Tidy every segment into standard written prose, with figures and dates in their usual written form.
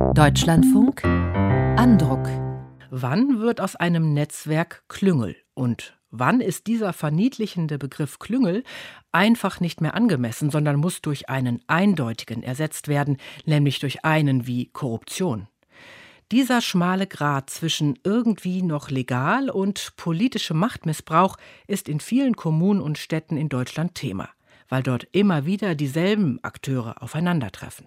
Deutschlandfunk Andruck. Wann wird aus einem Netzwerk Klüngel? Und wann ist dieser verniedlichende Begriff Klüngel einfach nicht mehr angemessen, sondern muss durch einen eindeutigen ersetzt werden, nämlich durch einen wie Korruption? Dieser schmale Grat zwischen irgendwie noch legal und politischem Machtmissbrauch ist in vielen Kommunen und Städten in Deutschland Thema, weil dort immer wieder dieselben Akteure aufeinandertreffen.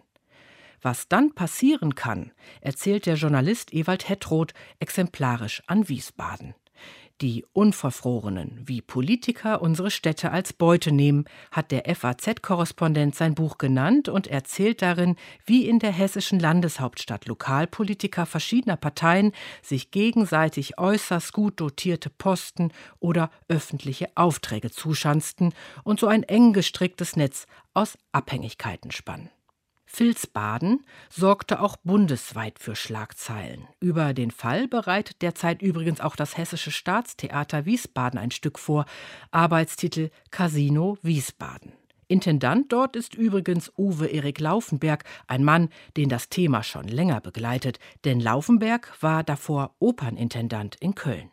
Was dann passieren kann, erzählt der Journalist Ewald Hettroth exemplarisch an Wiesbaden. Die Unverfrorenen, wie Politiker unsere Städte als Beute nehmen, hat der FAZ-Korrespondent sein Buch genannt und erzählt darin, wie in der hessischen Landeshauptstadt Lokalpolitiker verschiedener Parteien sich gegenseitig äußerst gut dotierte Posten oder öffentliche Aufträge zuschanzten und so ein eng gestricktes Netz aus Abhängigkeiten spannen. Vilsbaden sorgte auch bundesweit für Schlagzeilen. Über den Fall bereitet derzeit übrigens auch das Hessische Staatstheater Wiesbaden ein Stück vor, Arbeitstitel Casino Wiesbaden. Intendant dort ist übrigens Uwe Erik Laufenberg, ein Mann, den das Thema schon länger begleitet, denn Laufenberg war davor Opernintendant in Köln.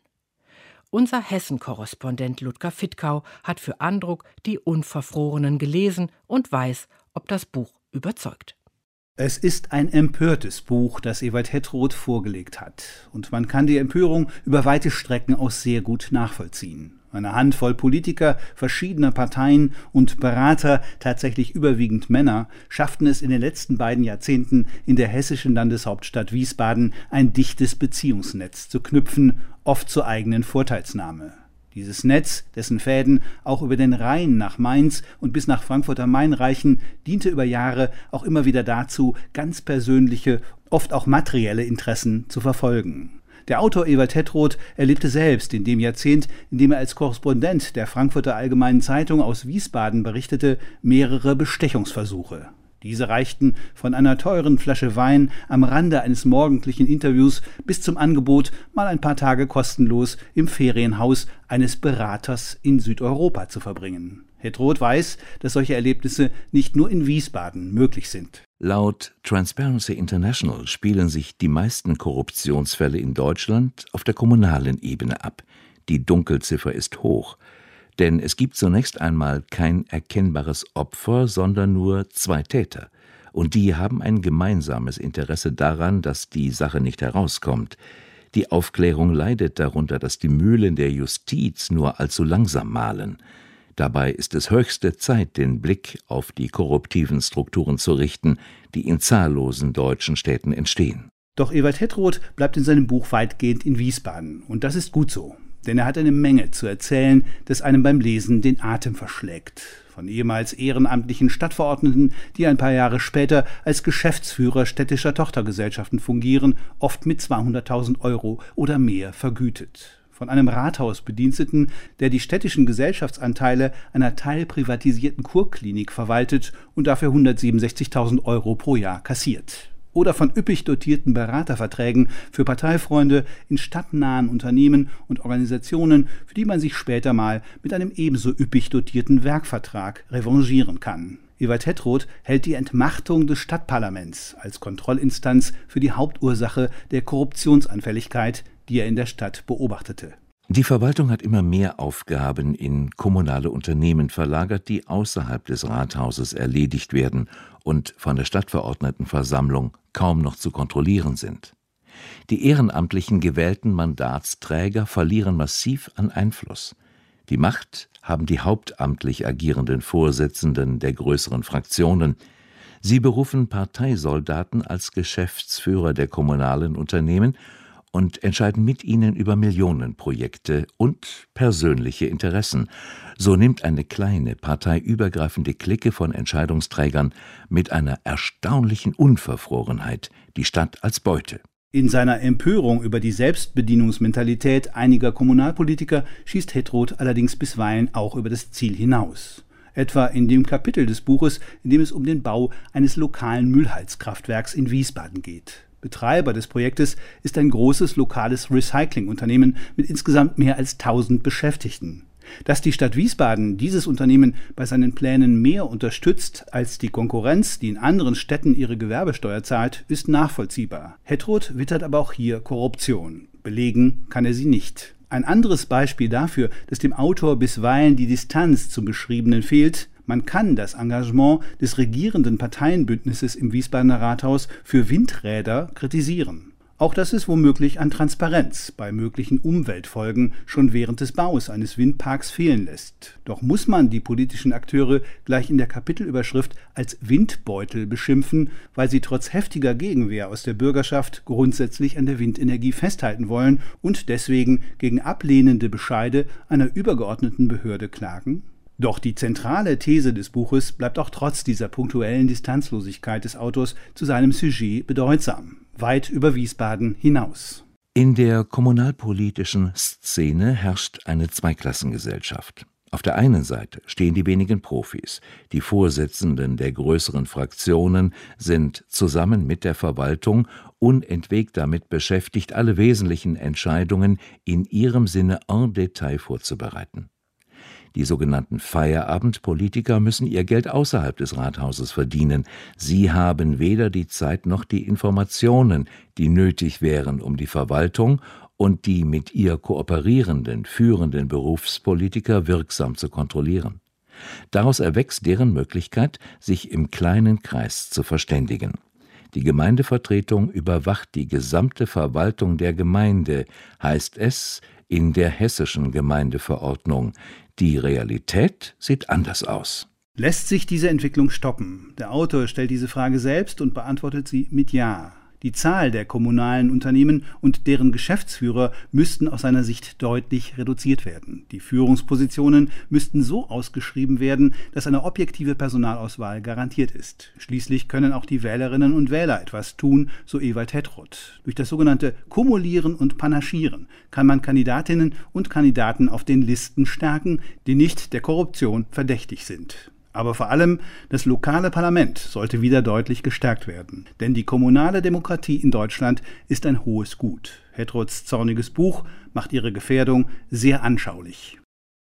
Unser Hessen-Korrespondent Ludger Fittkau hat für Andruck die Unverfrorenen gelesen und weiß, ob das Buch überzeugt. Es ist ein empörtes Buch, das Ewald Hettroth vorgelegt hat. Und man kann die Empörung über weite Strecken auch sehr gut nachvollziehen. Eine Handvoll Politiker verschiedener Parteien und Berater, tatsächlich überwiegend Männer, schafften es in den letzten beiden Jahrzehnten in der hessischen Landeshauptstadt Wiesbaden ein dichtes Beziehungsnetz zu knüpfen, oft zur eigenen Vorteilsnahme. Dieses Netz, dessen Fäden auch über den Rhein nach Mainz und bis nach Frankfurt am Main reichen, diente über Jahre auch immer wieder dazu, ganz persönliche, oft auch materielle Interessen zu verfolgen. Der Autor Ewald Hettroth erlebte selbst in dem Jahrzehnt, in dem er als Korrespondent der Frankfurter Allgemeinen Zeitung aus Wiesbaden berichtete, mehrere Bestechungsversuche. Diese reichten von einer teuren Flasche Wein am Rande eines morgendlichen Interviews bis zum Angebot, mal ein paar Tage kostenlos im Ferienhaus eines Beraters in Südeuropa zu verbringen. Hettroth weiß, dass solche Erlebnisse nicht nur in Wiesbaden möglich sind. Laut Transparency International spielen sich die meisten Korruptionsfälle in Deutschland auf der kommunalen Ebene ab. Die Dunkelziffer ist hoch. Denn es gibt zunächst einmal kein erkennbares Opfer, sondern nur zwei Täter. Und die haben ein gemeinsames Interesse daran, dass die Sache nicht herauskommt. Die Aufklärung leidet darunter, dass die Mühlen der Justiz nur allzu langsam mahlen. Dabei ist es höchste Zeit, den Blick auf die korruptiven Strukturen zu richten, die in zahllosen deutschen Städten entstehen. Doch Ewald Hettroth bleibt in seinem Buch weitgehend in Wiesbaden. Und das ist gut so. Denn er hat eine Menge zu erzählen, das einem beim Lesen den Atem verschlägt. Von ehemals ehrenamtlichen Stadtverordneten, die ein paar Jahre später als Geschäftsführer städtischer Tochtergesellschaften fungieren, oft mit 200.000 € oder mehr vergütet. Von einem Rathausbediensteten, der die städtischen Gesellschaftsanteile einer teilprivatisierten Kurklinik verwaltet und dafür 167.000 € pro Jahr kassiert. Oder von üppig dotierten Beraterverträgen für Parteifreunde in stadtnahen Unternehmen und Organisationen, für die man sich später mal mit einem ebenso üppig dotierten Werkvertrag revanchieren kann. Ewald Hettroth hält die Entmachtung des Stadtparlaments als Kontrollinstanz für die Hauptursache der Korruptionsanfälligkeit, die er in der Stadt beobachtete. Die Verwaltung hat immer mehr Aufgaben in kommunale Unternehmen verlagert, die außerhalb des Rathauses erledigt werden und von der Stadtverordnetenversammlung kaum noch zu kontrollieren sind. Die ehrenamtlichen gewählten Mandatsträger verlieren massiv an Einfluss. Die Macht haben die hauptamtlich agierenden Vorsitzenden der größeren Fraktionen. Sie berufen Parteisoldaten als Geschäftsführer der kommunalen Unternehmen und entscheiden mit ihnen über Millionenprojekte und persönliche Interessen. So nimmt eine kleine, parteiübergreifende Clique von Entscheidungsträgern mit einer erstaunlichen Unverfrorenheit die Stadt als Beute. In seiner Empörung über die Selbstbedienungsmentalität einiger Kommunalpolitiker schießt Hettroth allerdings bisweilen auch über das Ziel hinaus. Etwa in dem Kapitel des Buches, in dem es um den Bau eines lokalen Müllheizkraftwerks in Wiesbaden geht. Betreiber des Projektes ist ein großes lokales Recyclingunternehmen mit insgesamt mehr als 1000 Beschäftigten. Dass die Stadt Wiesbaden dieses Unternehmen bei seinen Plänen mehr unterstützt als die Konkurrenz, die in anderen Städten ihre Gewerbesteuer zahlt, ist nachvollziehbar. Hedroth wittert aber auch hier Korruption. Belegen kann er sie nicht. Ein anderes Beispiel dafür, dass dem Autor bisweilen die Distanz zum Beschriebenen fehlt: Man kann das Engagement des regierenden Parteienbündnisses im Wiesbadener Rathaus für Windräder kritisieren. Auch dass es womöglich an Transparenz bei möglichen Umweltfolgen schon während des Baus eines Windparks fehlen lässt. Doch muss man die politischen Akteure gleich in der Kapitelüberschrift als Windbeutel beschimpfen, weil sie trotz heftiger Gegenwehr aus der Bürgerschaft grundsätzlich an der Windenergie festhalten wollen und deswegen gegen ablehnende Bescheide einer übergeordneten Behörde klagen? Doch die zentrale These des Buches bleibt auch trotz dieser punktuellen Distanzlosigkeit des Autors zu seinem Sujet bedeutsam, weit über Wiesbaden hinaus. In der kommunalpolitischen Szene herrscht eine Zweiklassengesellschaft. Auf der einen Seite stehen die wenigen Profis. Die Vorsitzenden der größeren Fraktionen sind zusammen mit der Verwaltung unentwegt damit beschäftigt, alle wesentlichen Entscheidungen in ihrem Sinne en Detail vorzubereiten. Die sogenannten Feierabendpolitiker müssen ihr Geld außerhalb des Rathauses verdienen. Sie haben weder die Zeit noch die Informationen, die nötig wären, um die Verwaltung und die mit ihr kooperierenden, führenden Berufspolitiker wirksam zu kontrollieren. Daraus erwächst deren Möglichkeit, sich im kleinen Kreis zu verständigen. Die Gemeindevertretung überwacht die gesamte Verwaltung der Gemeinde, heißt es in der hessischen Gemeindeverordnung. Die Realität sieht anders aus. Lässt sich diese Entwicklung stoppen? Der Autor stellt diese Frage selbst und beantwortet sie mit Ja. Die Zahl der kommunalen Unternehmen und deren Geschäftsführer müssten aus seiner Sicht deutlich reduziert werden. Die Führungspositionen müssten so ausgeschrieben werden, dass eine objektive Personalauswahl garantiert ist. Schließlich können auch die Wählerinnen und Wähler etwas tun, so Ewald Hedroth. Durch das sogenannte Kumulieren und Panaschieren kann man Kandidatinnen und Kandidaten auf den Listen stärken, die nicht der Korruption verdächtig sind. Aber vor allem das lokale Parlament sollte wieder deutlich gestärkt werden. Denn die kommunale Demokratie in Deutschland ist ein hohes Gut. Hedroths zorniges Buch macht ihre Gefährdung sehr anschaulich.